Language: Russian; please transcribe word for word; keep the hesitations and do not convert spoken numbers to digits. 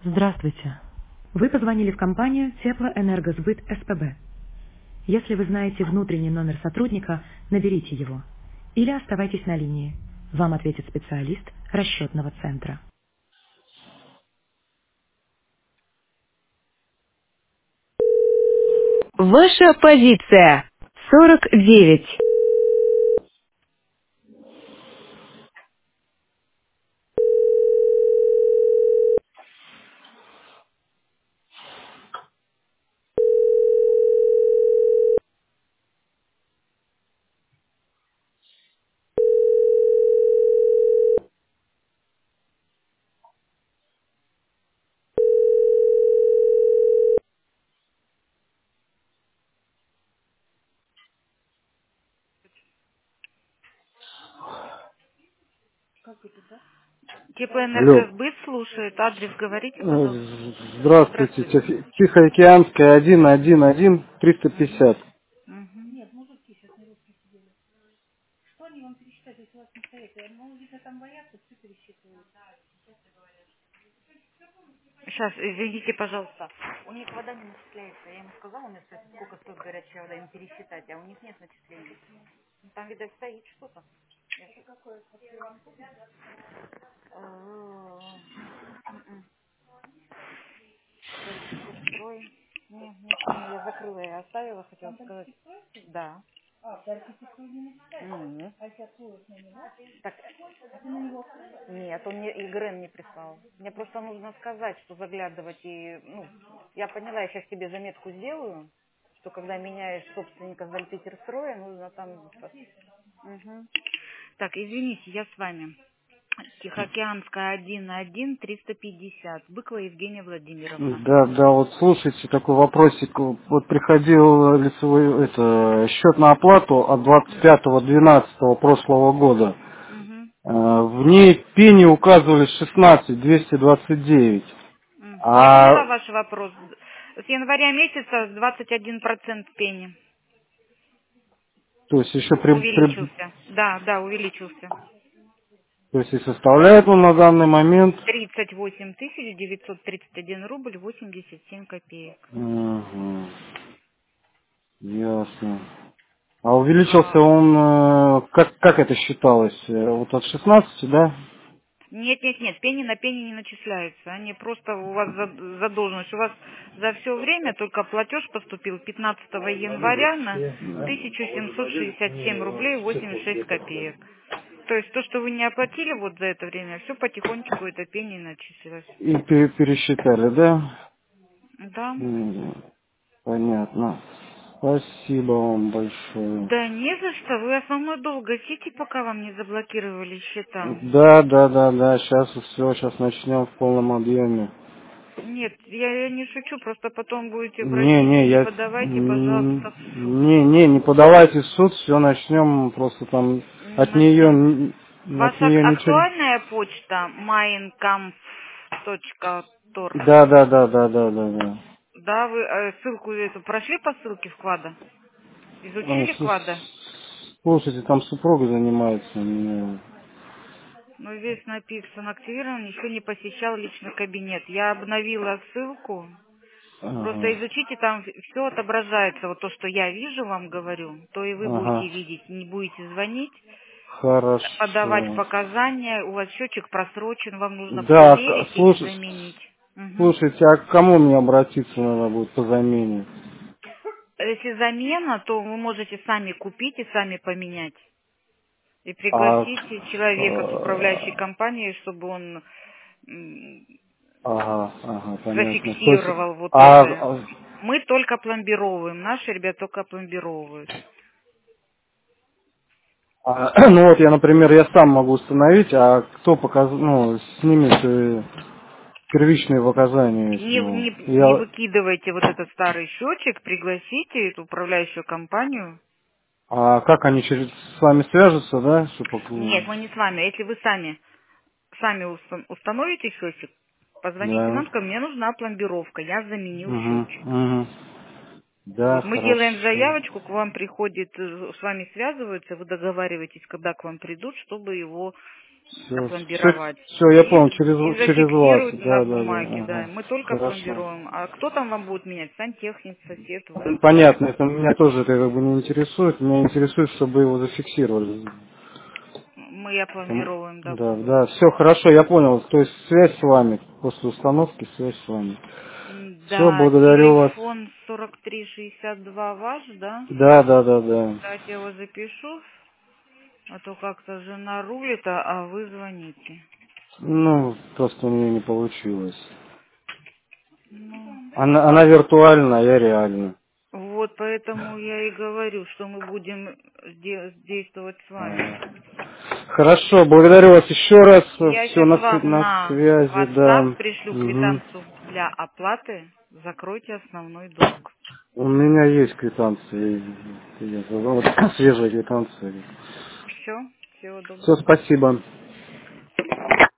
Здравствуйте. Вы позвонили в компанию Теплоэнергосбыт СПБ. Если вы знаете внутренний номер сотрудника, наберите его. Или оставайтесь на линии. Вам ответит специалист расчетного центра. Ваша позиция сорок девять. Алло. Теплоэнергосбыт слушает. Адрес говорите, пожалуйста. Э, Здравствуйте. Здравствуйте. Тихо- Тихоокеанская один один один триста пятьдесят. Мгм. Сейчас, извините, пожалуйста. У них вода не начисляется. Я ему сказала, мне сказать, сколько стоит горячая вода, им пересчитать, а у них нет начислений. Ну, там, видать, стоит что-то. Э, м-м. Теплострой. Не, ничего не, я закрыла, я оставила, хотела сказать. Да. М. Так, нет, он мне ИГРН не прислал. Мне просто нужно сказать, что заглядывать и, ну, я поняла, я сейчас тебе заметку сделаю, что когда меняешь собственника с Дальпетерстроя, нужно там... Мгм. Так, извините, я с вами. Тихоокеанская один один триста пятьдесят. Быкова Евгения Владимировна. Да, да, вот слушайте, такой вопросик. Вот приходил лицевой это, счет на оплату от двадцать пятого двенадцатого прошлого года. Мгм. Э, В ней пени указывали шестнадцать двести двадцать девять. М. Я поняла А ваш вопрос. С января месяца двадцать один процент пени то есть еще при, при- увеличился. Да, да, увеличился. то есть и составляет он на данный момент. тридцать восемь тысяч девятьсот тридцать один рубль восемьдесят семь копеек. Мгм, ясно. А увеличился он, э, как, как это считалось? Э, Вот от шестнадцати, да? Нет, нет, нет, пени на пени не начисляются. Они просто у вас за- задолженность. У вас за все время только платеж поступил пятнадцатого января на тысячу семьсот шестьдесят семь рублей восемьдесят шесть копеек. То есть то, что вы не оплатили вот за это время, все потихонечку это пени начислилось. И пере- пересчитали, да? Да. М, понятно. Спасибо вам большое. Да не за что. Вы основной долг гасите, пока вам не заблокировали счета. Да, да, да, да, сейчас все, сейчас начнем в полном объеме. Нет, я, я не шучу, просто потом будете Не, просить и не, не я... подавайте, м, пожалуйста, в суд. Не, не, не подавайте в суд, все начнем, просто там от нее, Начнем. н- от Ваша ак- нее ничего... актуальная почта майнкамф точка тор. Да, да, да, да, да, да, да. Да, вы э, ссылку эту прошли по ссылке вклада? А, Изучили вклада? с- Слушайте, там супруга занимается. мне- Ну, здесь написано, активирован, еще не посещал личный кабинет. Я обновила ссылку. Просто Ага, изучите, там все отображается. Вот то, что я вижу, вам говорю, то и вы будете ага, видеть. Не будете звонить, подавать хорошо. показания. У вас счетчик просрочен, вам нужно Да, к- проверить или слушай, заменить. Мгм. слушайте, а к кому мне обратиться надо будет по замене? Если замена, то вы можете сами купить и сами поменять. И А, пригласите человека с управляющей э, компанией, чтобы он м, ага, ага, понятно. То есть, зафиксировал вот а, это. а, Мы только пломбировываем, наши ребята только пломбировывают. а, ну вот я, например, я сам могу установить, а кто показ, ну, снимет э, первичные показания с Не, него? не, не Я, выкидывайте вот этот старый счетчик, пригласите эту управляющую компанию. а как они через с вами свяжутся, да? Чтобы, Нет, мы не с вами. Если вы сами сами уста- установите счетчик, позвоните да. нам, ко мне нужна пломбировка, я заменил Угу, счетчик. угу. Да, Вот, мы делаем хорошо. заявочку, к вам приходит, э, с вами связываются, вы договариваетесь, когда к вам придут, чтобы его Все, опломбировать. все, я И, понял, и через, через вас. зафиксировать на Да, да, да. бумаге, да. Ага. Мы только Хорошо. пломбируем. А кто там вам будет менять? Сантехник, сосед, вы? Понятно, это меня тоже это как бы не интересует. Меня интересует, чтобы его зафиксировали. Мы Там- опломбировываем, да, Да, кузов. да, все хорошо, я понял. То есть связь с вами, после установки связь с вами. М, Все, Да, благодарю вас. телефон сорок три шестьдесят два ваш, да? Да, да, да, да. Давайте я его запишу, а то как-то жена рулит, а а вы звоните. Ну, просто у нее не получилось. Ну, Она, она виртуальна, а я реально. вот поэтому я и говорю, что мы будем де- действовать с вами. Ага. Хорошо, благодарю вас еще раз. Я Все сейчас на, св- вам на на связи, да. WhatsApp пришлю Мгм. квитанцию для оплаты. Закройте основной долг. У меня есть квитанция. Я- вот, свежая квитанция. Все, всего Все, доброго. спасибо.